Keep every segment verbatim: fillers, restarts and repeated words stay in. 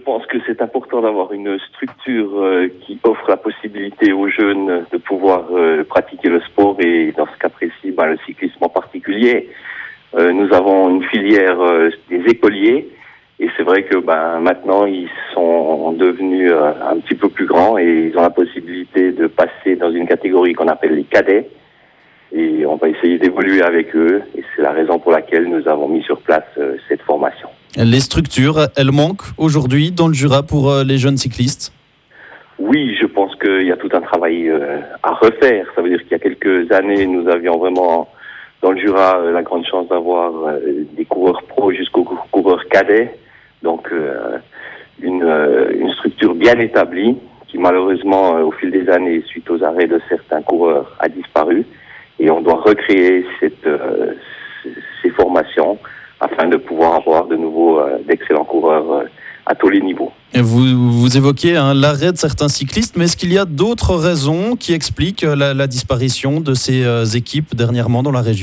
pense que c'est important d'avoir une structure euh, qui offre la possibilité aux jeunes de pouvoir euh, pratiquer le sport et dans ce cas précis, ben, le cyclisme en particulier. Euh, nous avons une filière euh, des écoliers et c'est vrai que ben, maintenant ils sont devenus euh, un petit peu plus grands et ils ont la possibilité de passer dans une catégorie qu'on appelle les cadets et on va essayer d'évoluer avec eux et c'est la raison pour laquelle nous avons mis sur place euh, cette formation. Les structures, elles manquent aujourd'hui dans le Jura pour euh, les jeunes cyclistes ? Oui, je pense qu'il y a tout un travail euh, à refaire. Ça veut dire qu'il y a quelques années, nous avions vraiment dans le Jura euh, la grande chance d'avoir euh, des coureurs pros jusqu'aux coureurs cadets. Donc euh, une, euh, une structure bien établie qui malheureusement euh, au fil des années, suite aux arrêts de certains coureurs, a disparu. Et on doit recréer cette, euh, ces formations afin de pouvoir avoir de nouveau euh, d'excellents coureurs euh, à tous les niveaux. Et vous, vous évoquez hein, l'arrêt de certains cyclistes, mais est-ce qu'il y a d'autres raisons qui expliquent la, la disparition de ces euh, équipes dernièrement dans la région ?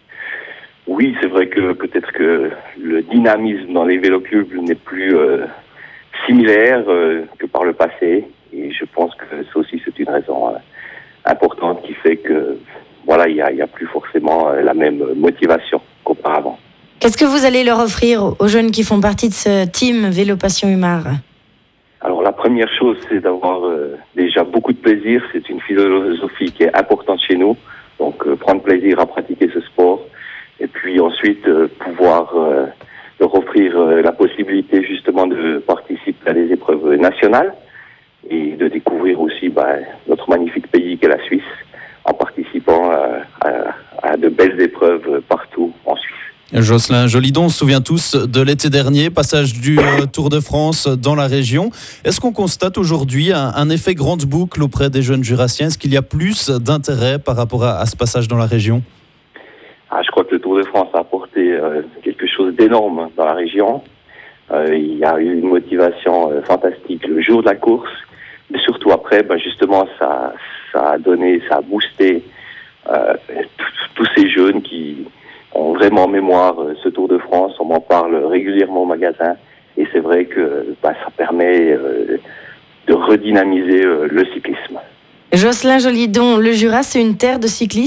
Oui, c'est vrai que peut-être que le dynamisme dans les véloclubs n'est plus euh, similaire euh, que par le passé. Et je pense que ça aussi, c'est une raison euh, importante qui fait que voilà, il n'y a, y a plus forcément euh, la même motivation qu'auparavant. Qu'est-ce que vous allez leur offrir aux jeunes qui font partie de ce team Vélo Passion Umar ? Alors la première chose, c'est d'avoir euh, déjà beaucoup de plaisir. C'est une philosophie qui est importante chez nous. Donc euh, prendre plaisir à pratiquer ce sport. Et puis ensuite, euh, pouvoir euh, leur offrir euh, la possibilité justement de participer à des épreuves nationales et de découvrir aussi bah, notre magnifique pays qu'est la Suisse en participant euh, à, à de belles épreuves partout en Suisse. Jocelyn Jolidon, on se souvient tous de l'été dernier, passage du euh, Tour de France dans la région. Est-ce qu'on constate aujourd'hui un, un effet grande boucle auprès des jeunes jurassiens ? Est-ce qu'il y a plus d'intérêt par rapport à, à ce passage dans la région ? Ah, je crois que le Tour de France a apporté euh, quelque chose d'énorme dans la région. Euh, il y a eu une motivation euh, fantastique le jour de la course, mais surtout après, ben justement, ça, ça a donné, ça a boosté euh, tous ces jeunes qui ont vraiment en mémoire euh, ce Tour de France. On m'en parle régulièrement au magasin et c'est vrai que ben, ça permet euh, de redynamiser euh, le cyclisme. Jocelyn Jolidon, le Jura, c'est une terre de cyclisme ?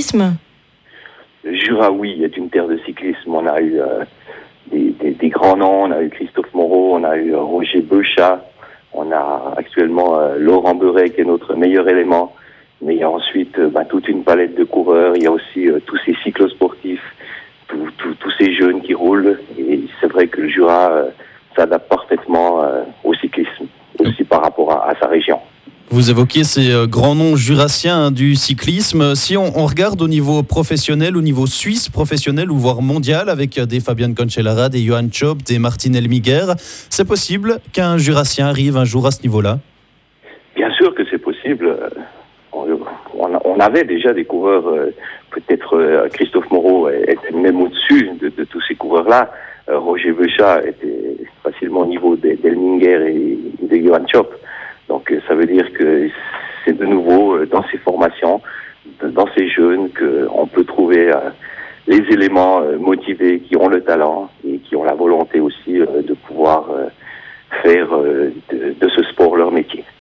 Le Jura, oui, est une terre de cyclisme. On a eu euh, des, des, des grands noms, on a eu Christophe Moreau, on a eu euh, Roger Beuchat, on a actuellement euh, Laurent Beuret qui est notre meilleur élément. Mais il y a ensuite euh, bah, toute une palette de coureurs, il y a aussi euh, tous ces cyclosportifs, tous tout, tout ces jeunes qui roulent. Et c'est vrai que le Jura euh, s'adapte parfaitement euh, au cyclisme, aussi par rapport à, à sa région. Vous évoquiez ces euh, grands noms jurassiens hein, du cyclisme. Si on, on regarde au niveau professionnel, au niveau suisse professionnel ou voire mondial, avec des Fabian Cancellara, des Johan Chop, des Martin Elmiger, c'est possible qu'un jurassien arrive un jour à ce niveau-là ? Bien sûr que c'est possible. On, on, on avait déjà des coureurs, euh, peut-être euh, Christophe Moreau était même au-dessus de, de tous ces coureurs-là. Euh, Roger Beuchat était facilement au niveau d'Elmiger et de Johan Chop. Donc ça veut dire que c'est de nouveau dans ces formations, dans ces jeunes, qu'on peut trouver les éléments motivés qui ont le talent et qui ont la volonté aussi de pouvoir faire de ce sport leur métier.